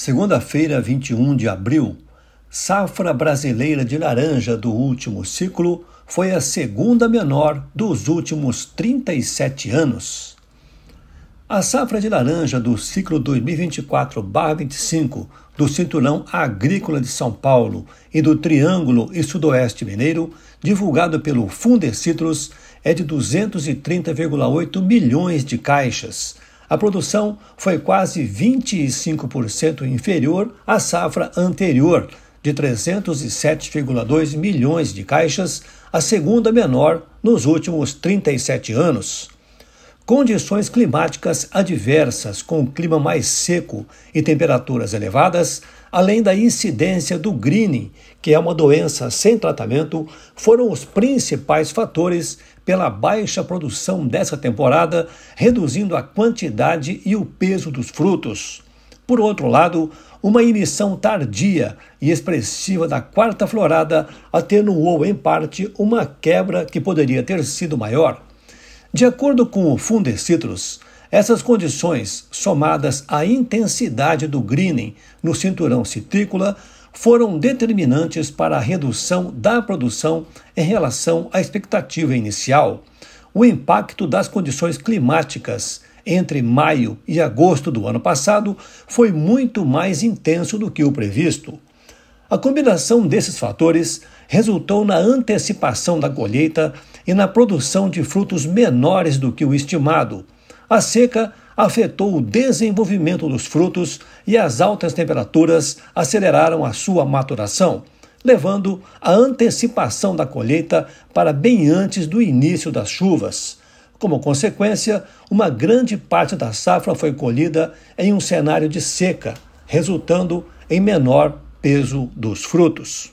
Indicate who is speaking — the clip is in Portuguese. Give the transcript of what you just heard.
Speaker 1: Segunda-feira, 21 de abril, safra brasileira de laranja do último ciclo foi a segunda menor dos últimos 37 anos. A safra de laranja do ciclo 2024/25 do Cinturão Agrícola de São Paulo e do Triângulo e Sudoeste Mineiro, divulgado pelo Fundecitrus, é de 230,8 milhões de caixas. A produção foi quase 25% inferior à safra anterior, de 307,2 milhões de caixas, a segunda menor nos últimos 37 anos. Condições climáticas adversas, com clima mais seco e temperaturas elevadas, além da incidência do greening, que é uma doença sem tratamento, foram os principais fatores pela baixa produção dessa temporada, reduzindo a quantidade e o peso dos frutos. Por outro lado, uma emissão tardia e expressiva da quarta florada atenuou em parte uma quebra que poderia ter sido maior. De acordo com o Fundecitrus, essas condições, somadas à intensidade do greening no cinturão citrícola, foram determinantes para a redução da produção em relação à expectativa inicial. O impacto das condições climáticas entre maio e agosto do ano passado foi muito mais intenso do que o previsto. A combinação desses fatores resultou na antecipação da colheita e na produção de frutos menores do que o estimado. A seca afetou o desenvolvimento dos frutos e as altas temperaturas aceleraram a sua maturação, levando à antecipação da colheita para bem antes do início das chuvas. Como consequência, uma grande parte da safra foi colhida em um cenário de seca, resultando em menor peso dos frutos.